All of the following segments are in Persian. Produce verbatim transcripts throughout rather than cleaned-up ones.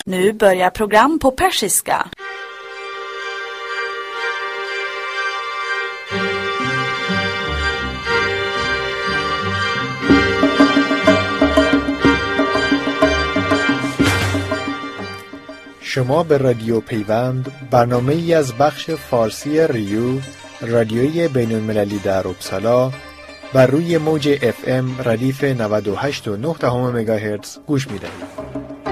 Nu börjar program på persiska. شما به رادیو پیوند برنامه ای از بخش فارسی ریو رادیوی بین المللی در اپسالا بر روی موج اف ام ردیف نود و هشت و نه دهم مگاهرتز گوش می دهید.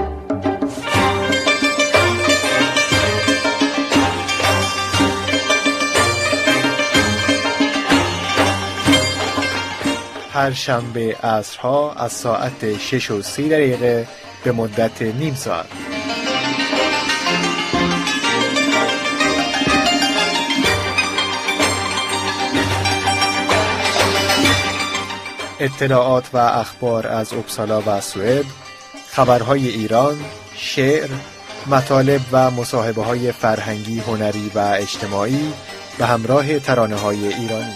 هر شنبه عصرها از ساعت شش و سی دقیقه به مدت نیم ساعت. اطلاعات و اخبار از اپسالا و سوئد، خبرهای ایران، شعر، مطالب و مصاحبه‌های فرهنگی، هنری و اجتماعی به همراه ترانه‌های ایرانی.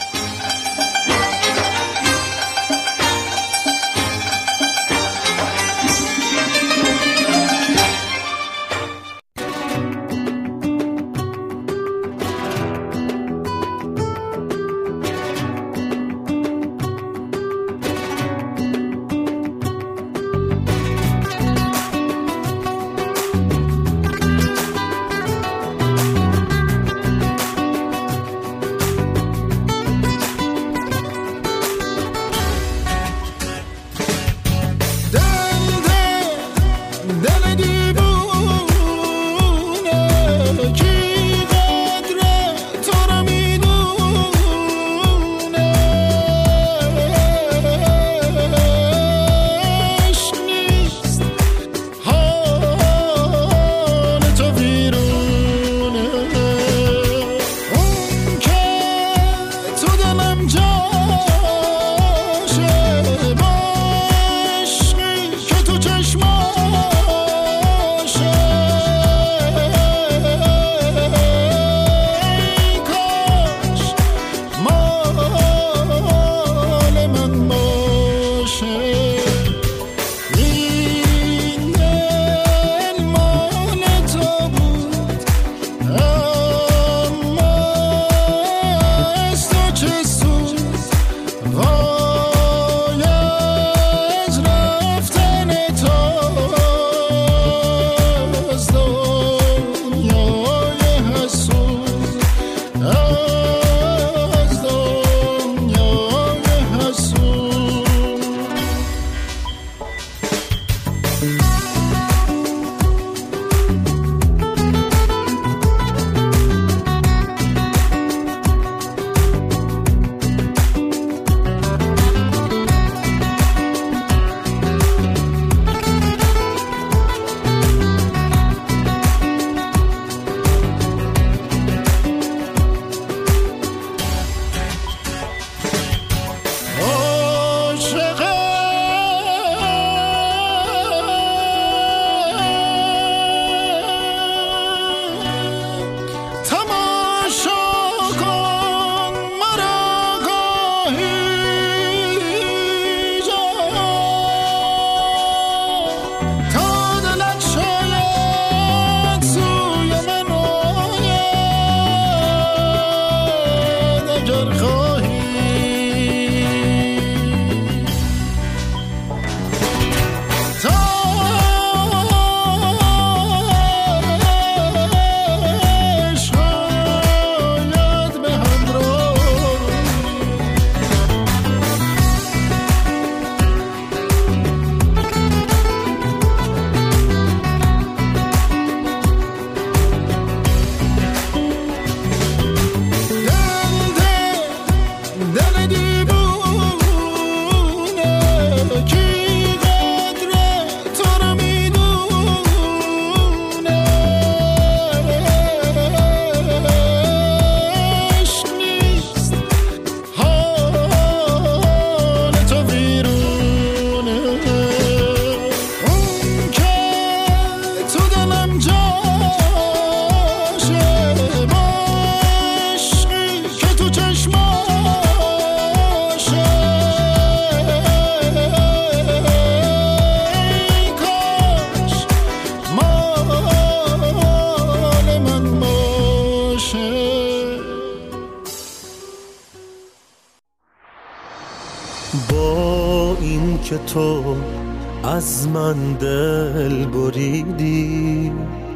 که تو از من دل بریدی،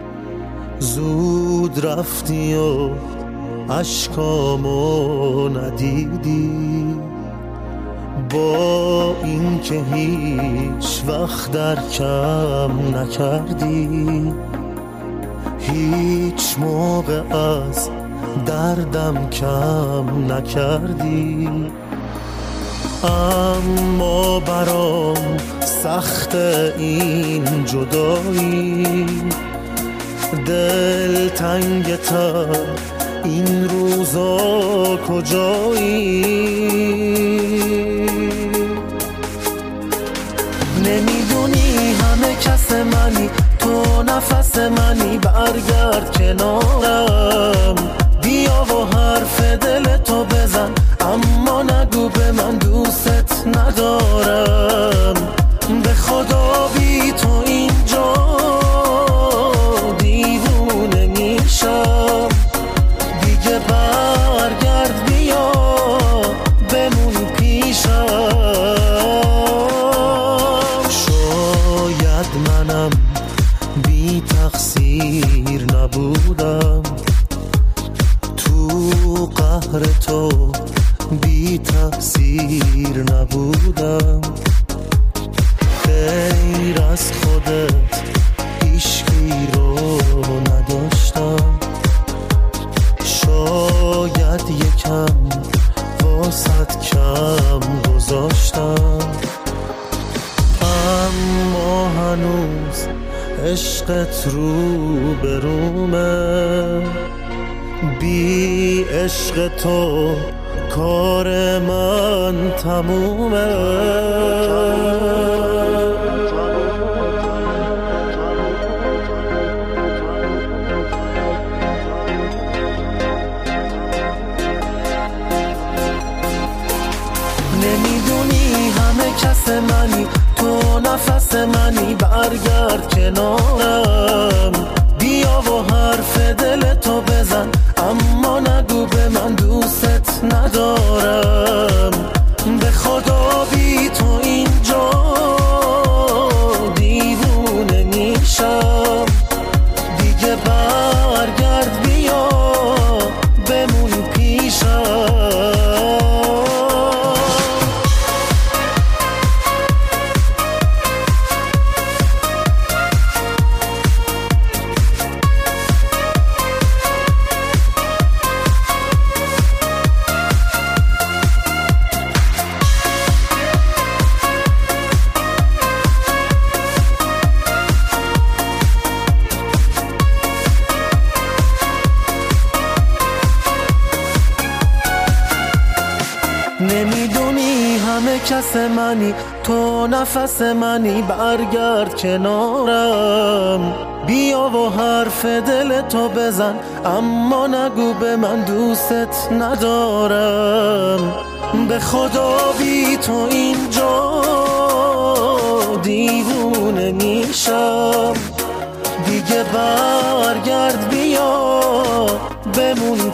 زود رفتی و اشکامو ندیدی، با این که هیچ وقت در کم نکردی، هیچ موقع از دردم کم نکردی. اما برام سخت این جدایی، دل تنگ تر این روزا کجایی؟ نمیدونی همه کس منی، تو نفس منی، برگرد کنارم، بیا و حرف دل تو بزن، اما نگو به من دوست ندارم. به خدا بی تو اینجا دیوونه میشم، دیگه برگرد بیا بمون پیشم. شاید منم بی تقصیر نبودم، تو قهر تو بی تقصیر نبودم، غیر از خودت هیچکی رو نداشتم. شاید یکم واسط کم گذاشتم، اما هنوز عشقت رو برومه، بی عشق تو کار من تمومه. نمیدونی همه کس منی، تو نفس منی، برگرد کنارم، بیا و حرف دل تو بزن، اما نگو به من دوست ندارم. به خدا بی تو اینجا دیوونه میشم، دیگه برگرد بیا بمون پیشم. نمیدونی همه کس منی، تو نفس منی، برگرد کنارم، بیا و حرف دل تو بزن، اما نگو به من دوست ندارم. به خدا بی تو اینجا دیوونه میشم، دیگه برگرد بیا بمون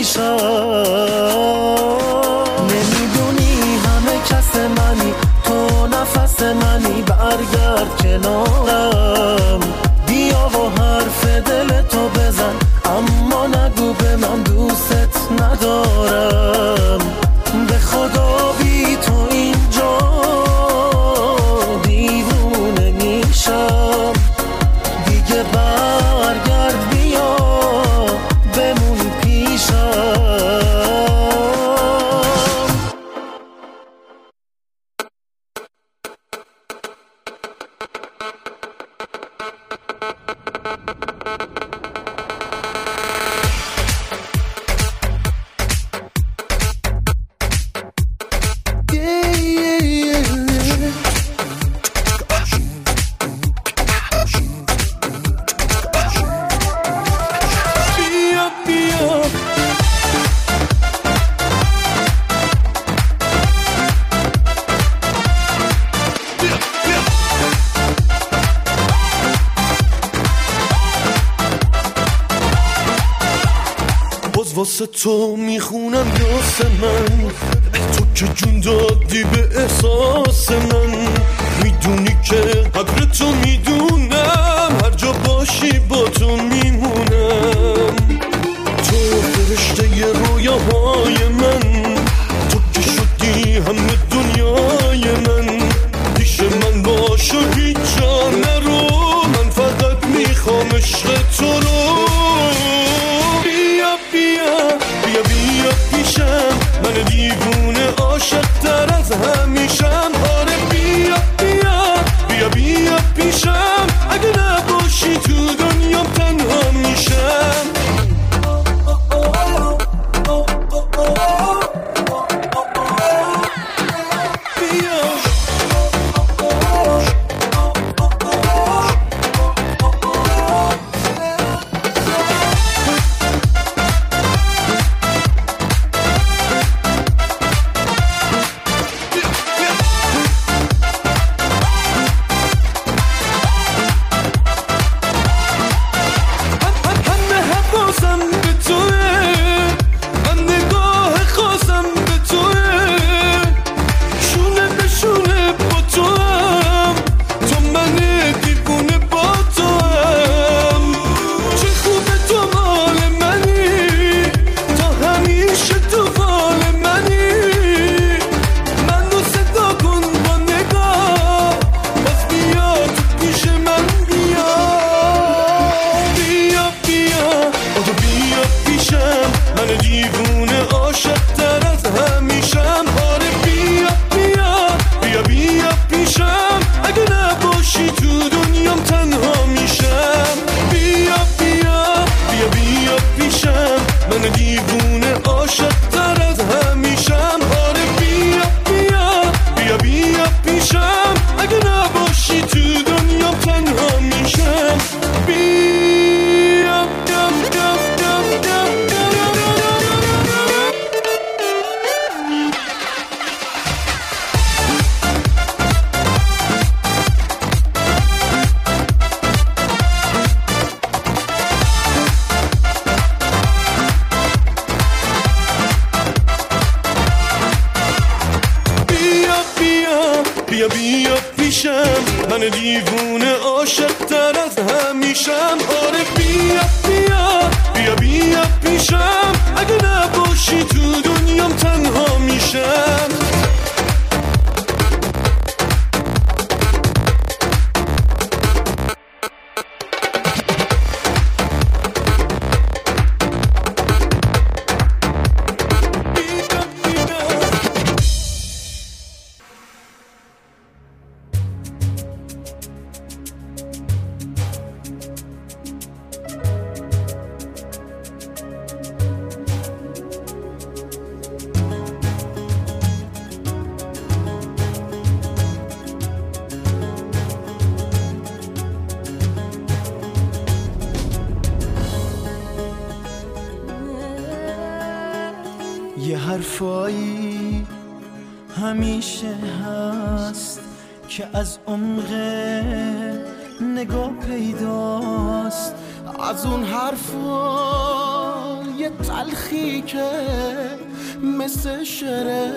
پیشم. نمیدونی همه کس منی، تو نفس منی، برگرد کنارم، بیا و حرف دل تو بزن، اما نگو به من دوست ندارم. به خدا بی تو اینجا دیوونه میشم، دیگه برگرد بیا بمون پیشم. باز واسه تو میخونم یاس من، تو که جون دادی به احساس من. میدونی که قدر تو میدونم، هر جا باشی با تو میمونم. تو فرشته ی رویاهای من، تو که شدی همه دنیای من. پیش من باش و هیچ جا نرو، من فقط میخوام عشق تو رو. بیا بیا بیا بیا پیشم، من دیوونه عاشق تر از همیشم. آره بیا بیا بیا بیا پیشم، اگه نباشی تو دنیام تنها میشم. یه حرفایی همیشه هست که از عمق نگاه پیداست، از اون حرفا یه تلخی که مثل شعر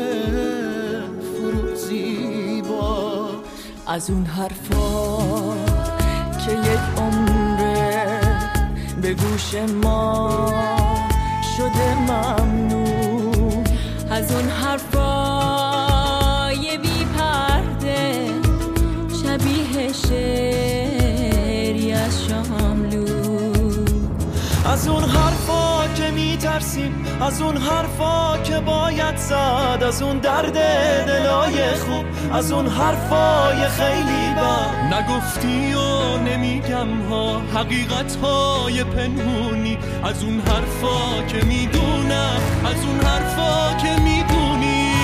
فرو زیبا، از اون حرفا که یک عمره به گوش ما شده ممنون، از اون حرفای بی پرده شبیه شعری از شاملو، از اون حرفا که میترسیم، از اون حرفا که باید زد، از اون درد دلای خوب، از اون حرفای خیلی بد نگفتی و نمیگم ها، حقیقت های پنهونی، از اون حرفا که میدونم، از اون حرفا که میدونی.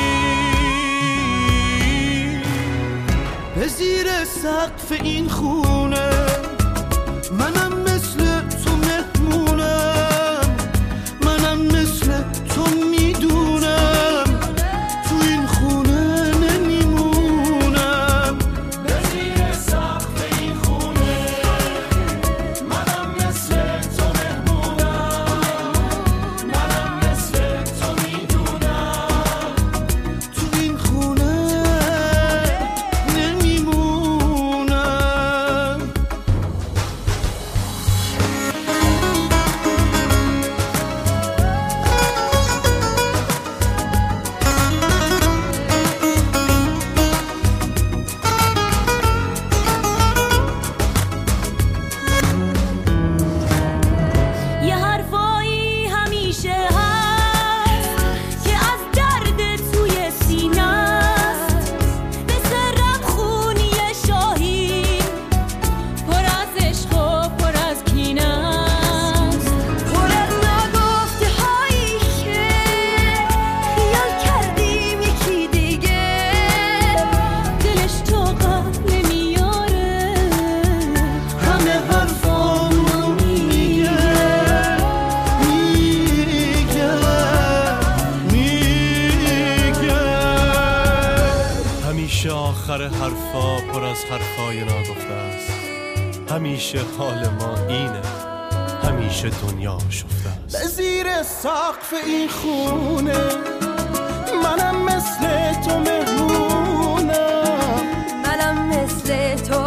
به زیر سقف این خونه منم مثل تو مهمونم، منم مثل تو میدونم تو این خونه نمیمونم. به زیر سقف این خونه منم مثل تو مهمونم، منم حرفا پر از حرفای ناگفته است. همیشه حال ما اینه، همیشه دنیا شفته است. به زیر سقف این خونه منم مثل تو مهمونم، منم مثل تو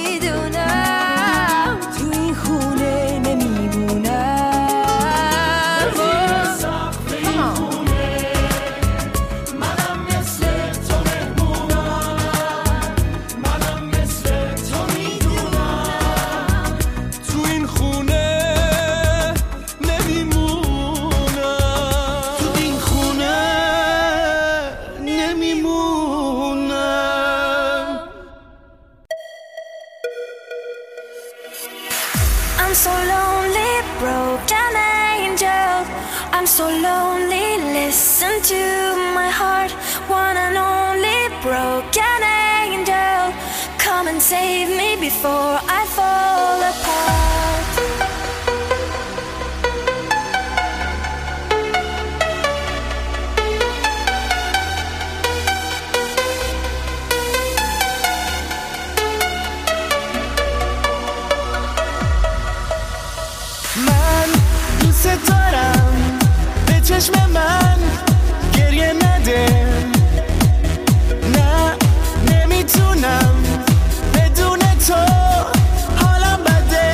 میدونم تو این خونه نمیمونم. به زیر سقف این خونه منم مثل تو مهمونم، منم مثل تو میدونم تو این خونه نمیمونم، تو این خونه نمیمونم. I'm so lonely, broken angel. I'm so lonely, listen to my heart. One and only broken angel. Come and save me before I fall apart. من دوست دارم به چشم من گریه نده، نه نمیتونم بدون تو حالم بده.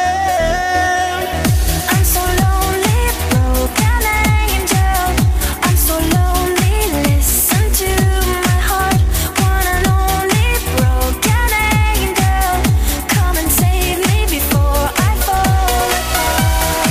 I'm so lonely, broken angel. I'm so lonely, listen to my heart. One and only broken angel. Come and save me before I fall apart.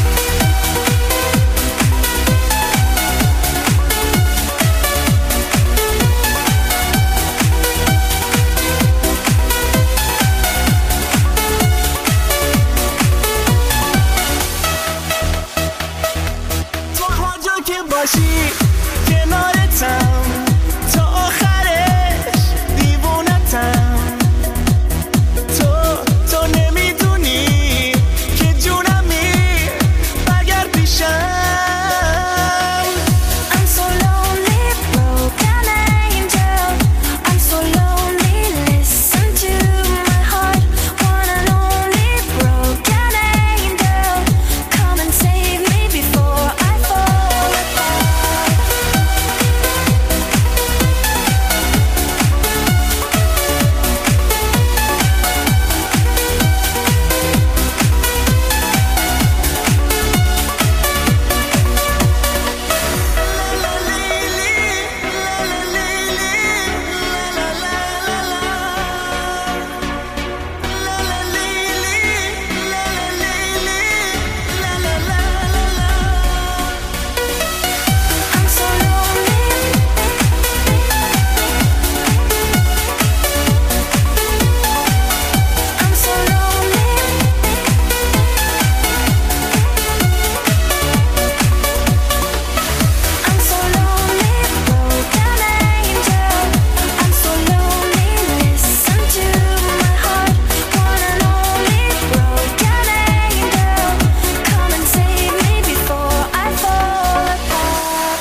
تو هر جا که باشی کنارتم، تا آخرش دیوونتم. تو تو نمیدونی که جونمی برگرد پیشم. I'm so lonely, broken angel. I'm so lonely, listen to my heart. One and only broken angel. Come and save me before I fall apart. I'm so lonely. I'm so lonely. I'm so lonely, broken angel. I'm so lonely, listen to my heart. One and only broken angel. Come and save me before I fall apart.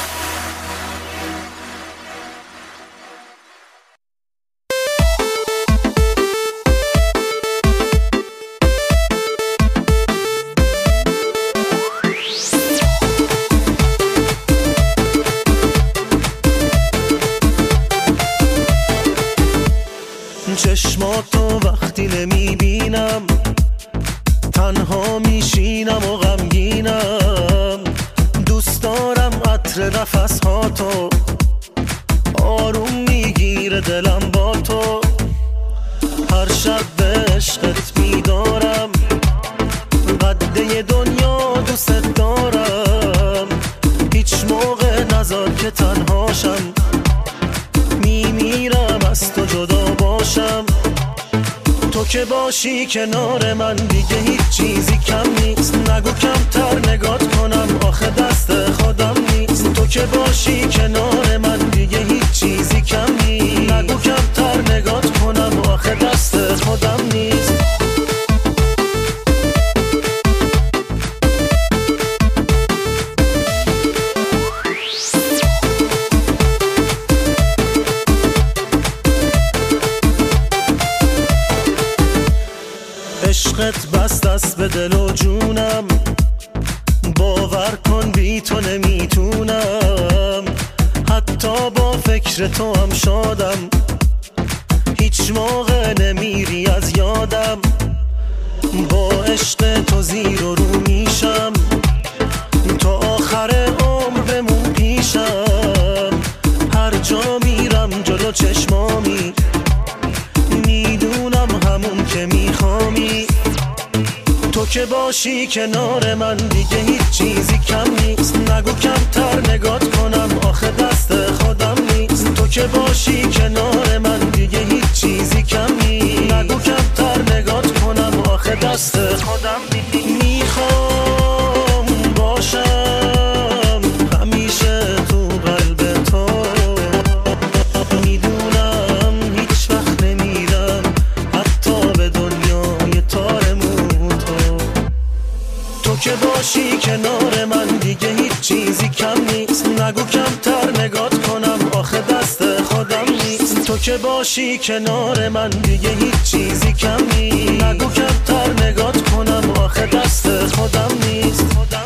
چشماتو وقتی نمیبینم تنها میشینم و غمگینم. دوست دارم عطر نفسهاتو، آروم میگیره دلم با تو. هر شب به عشقت میدارم، قده دنیا دوست دارم. هیچ موقع نذار که تنهاشم، میمیرم از تو جدا باشم. تو که باشی کنار من دیگه هیچ چیزی کم نیست. نگو کمتر نگات کنم، آخه دست خودم نیست. تو که باشی کنار من دیگه هیچ چیزی کم نیست. نگو کمتر نگات کنم، آخه دست خودم نیست. دل و جونم، باور کن بی تو نمیتونم، حتی با فکر تو هم شادم، هیچ موقع نمیری از یادم، با عشق تو زیر و رو میشم، تا آخر عمر بمون پیشم، هر جا میرم جلو چشمامی، میدونم همون که میخوامی، تو که باشی کنار من دیگه هیچ چیزی کم نیست، نگو کمتر نگات کنم آخه دست خودم نیست، تو که باشی کنار من دیگه هیچ چیزی کم نیست، نگو کمتر نگات کنم آخه دست خودم نیست، میخوام باشم همیشه تو قلب تو، میدونم هیچ وقت نمیرم حتی به دنیای تارمون تو، تو که باشی کنار من دیگه هیچ چیزی کم نیست، نگو کمتر نگات کنم آخه دست خودم نیست، تو که باشی کنار من دیگه هیچ چیزی کم نیست، نگو کمتر نگات کنم آخه دست خودم نیست.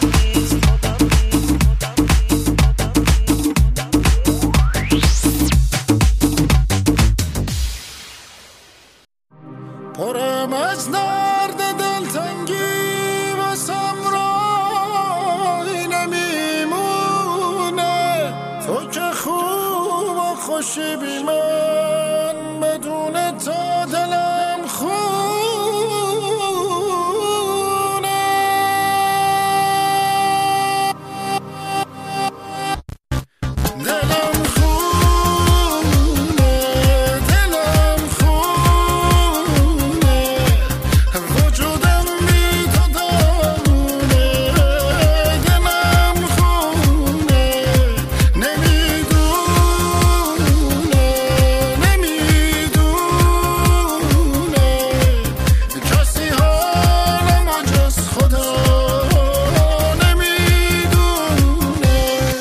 پرم از درد دلتنگی واسم رای نمیمونه، تو که خوب و خوشی بی من، بدون تو دلم خونه، دلم خونه، دلم خونه، وجودم بی تو دامونه، دلم خونه، نمیدونه نمیدونه کسی حالم و جز خدا نمیدونه.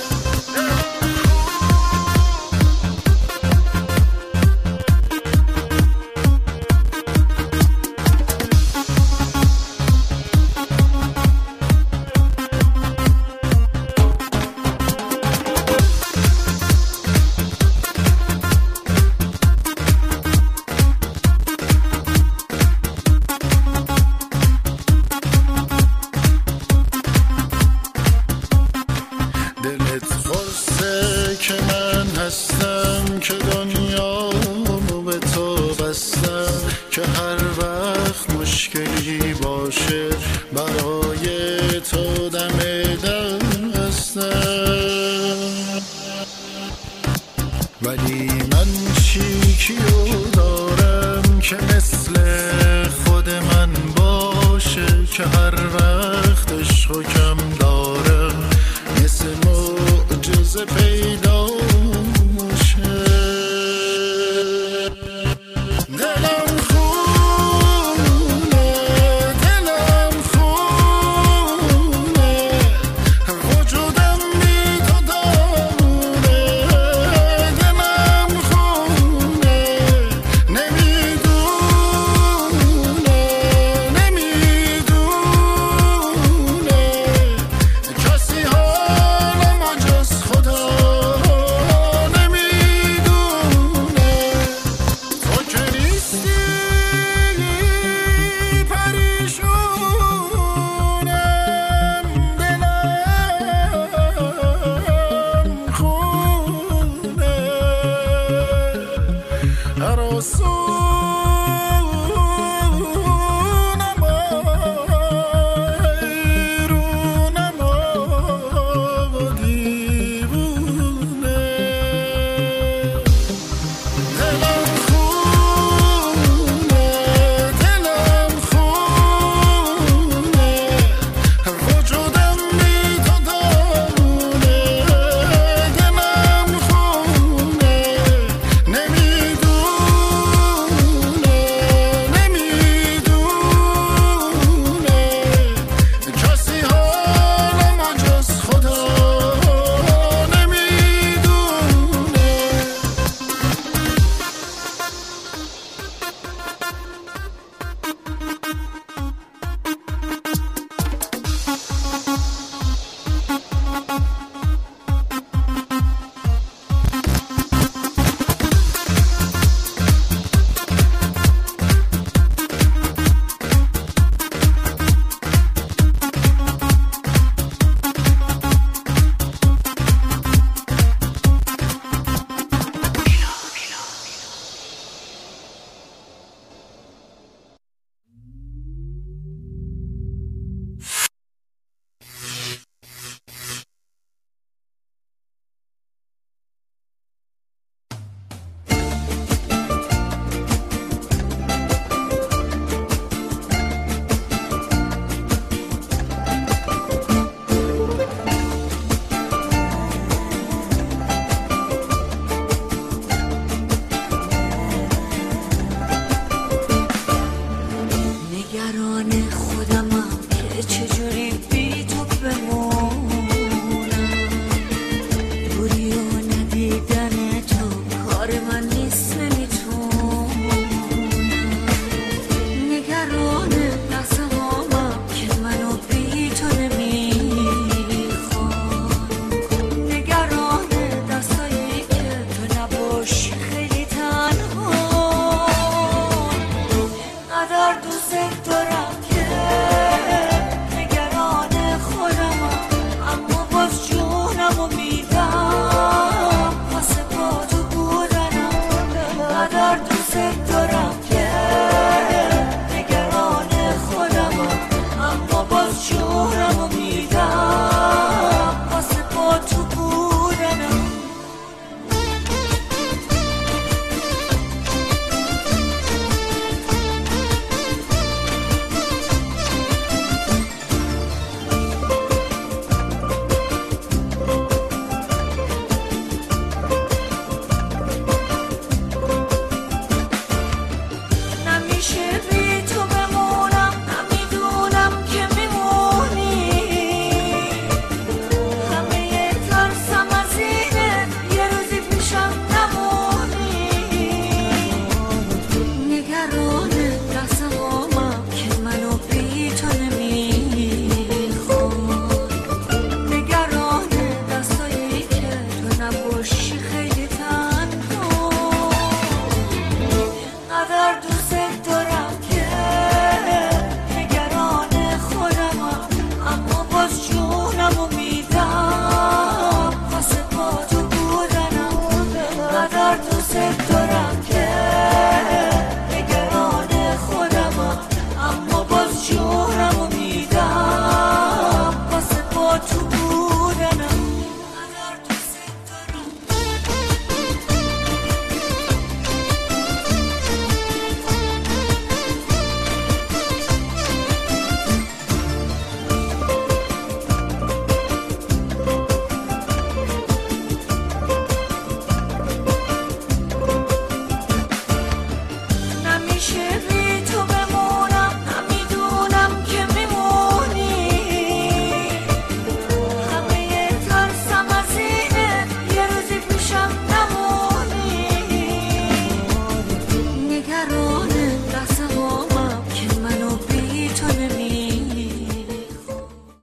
دلت قرصه که من هستم، که دنیامو به تو بستم، که هر وقت مشکلی باشه برای تو دم دل هستم، ولی من چی کیو دارم که مثل خود من باشه، که هر وقت عشقو کم دارم مثل معجزه پیدا